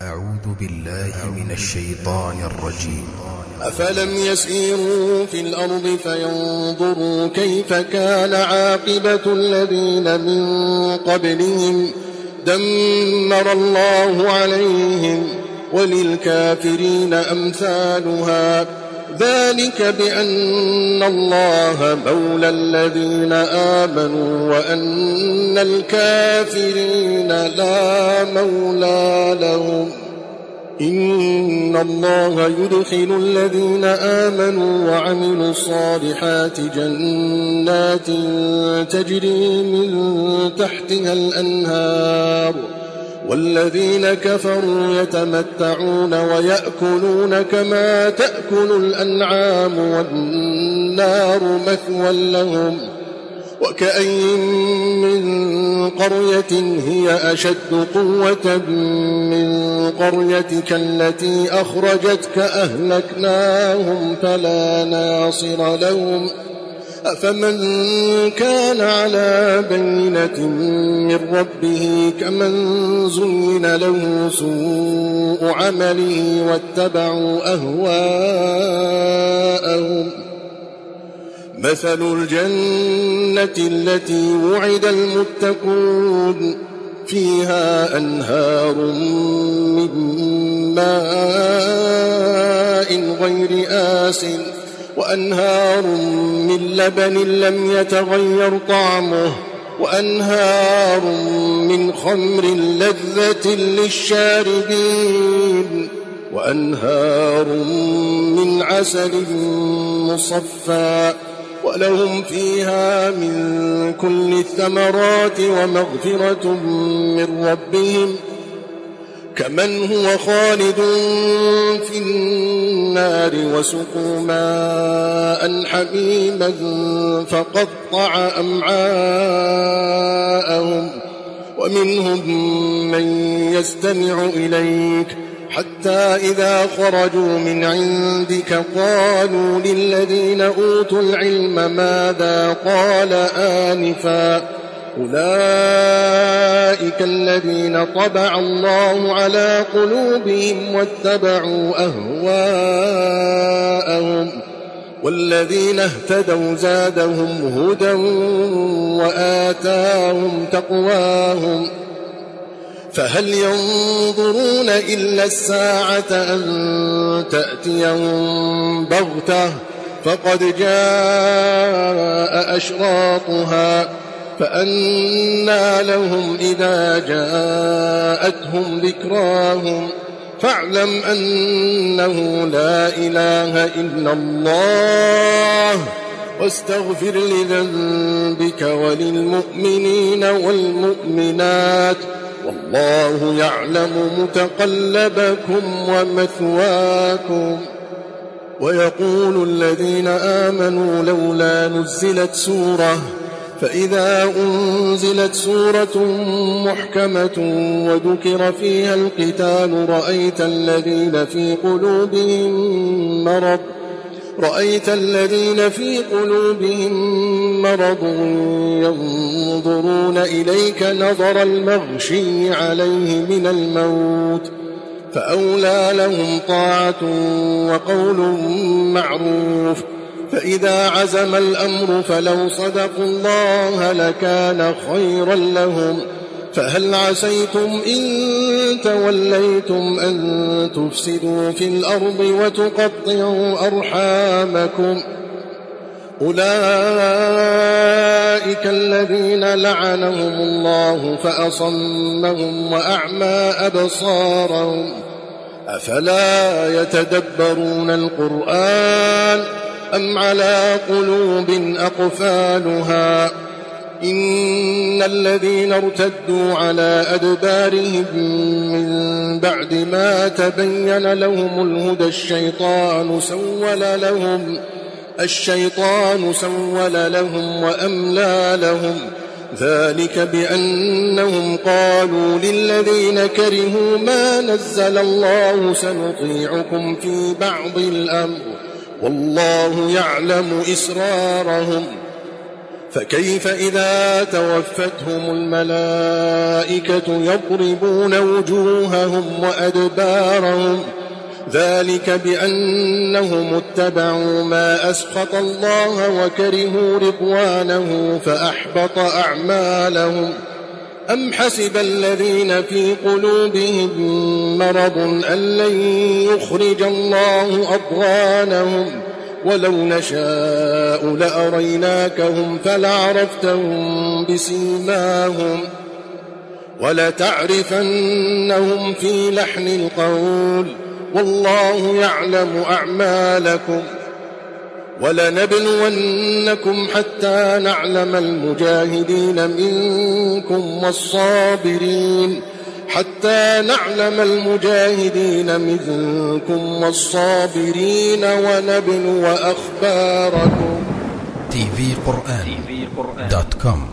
أعوذ بالله من الشيطان الرجيم. أفلم يسيروا في الأرض فينظروا كيف كان عاقبة الذين من قبلهم دمر الله عليهم وللكافرين أمثالها ذلك بأن الله مولى الذين آمنوا وأن الكافرين لا مولى لهم. إن الله يدخل الذين آمنوا وعملوا الصالحات جنات تجري من تحتها الأنهار والذين كفروا يتمتعون ويأكلون كما تأكل الأنعام والنار مثوى لهم. وكأين من قرية هي أشد قوة من قريتك التي أخرجتك أهلكناهم فلا ناصر لهم. أفمن كان على بينة من ربه كمن زين له سوء عمله واتبعوا أهواءهم. مثل الجنة التي وعد المتقون فيها أنهار من ماء غير آسن وأنهار من لبن لم يتغير طعمه وأنهار من خمر لذة للشاربين وأنهار من عسل مصفى ولهم فيها من كل الثمرات ومغفرة من ربهم كمن هو خالد في النار وسقوا ماء حميما فقطع أمعاءهم ومنهم من يستمع إليك حتى إذا خرجوا من عندك قالوا للذين أوتوا العلم ماذا قال آنفا أولئك الذين طبع الله على قلوبهم واتبعوا أهواءهم والذين اهتدوا زادهم هدى وآتاهم تقواهم. فهل ينظرون إلا الساعة أن تأتيهم بغتة فقد جاء أشراطها فأنى لهم إذا جاءتهم ذكراهم. فاعلم أنه لا إله إلا الله واستغفر لذنبك وللمؤمنين والمؤمنات والله يعلم متقلبكم ومثواكم. ويقول الذين آمنوا لولا نزلت سورة فإذا أنزلت سورة محكمة وذكر فيها القتال رأيت الذين في قلوبهم مرض ينظرون إليك نظر المغشي عليه من الموت فأولى لهم طاعة وقول معروف. فإذا عزم الأمر فلو صدقوا الله لكان خيرا لهم. فهل عسيتم إن توليتم أن تفسدوا في الأرض وتقطعوا أرحامكم أولئك الذين لعنهم الله فأصمهم وأعمى أبصارهم. أفلا يتدبرون القرآن أم على قلوب أقفالها. إن الذين ارتدوا على أدبارهم من بعد ما تبين لهم الهدى الشيطان سول لهم وأملى لهم ذلك بأنهم قالوا للذين كرهوا ما نزل الله سنطيعكم في بعض الأمر والله يعلم إسرارهم. فكيف إذا توفتهم الملائكة يضربون وجوههم وأدبارهم ذلك بأنهم اتبعوا ما أسخط الله وكرهوا رضوانه فأحبط أعمالهم. أم حسب الذين في قلوبهم مرض أن لن يخرج الله أضغانهم ولو نشاء لأريناكهم فلعرفتهم بسيماهم ولتعرفنهم في لحن القول والله يعلم أعمالكم. ولنبلونكم حتى نعلم المجاهدين منكم والصابرين ونبلو أخباركم. tvquran.com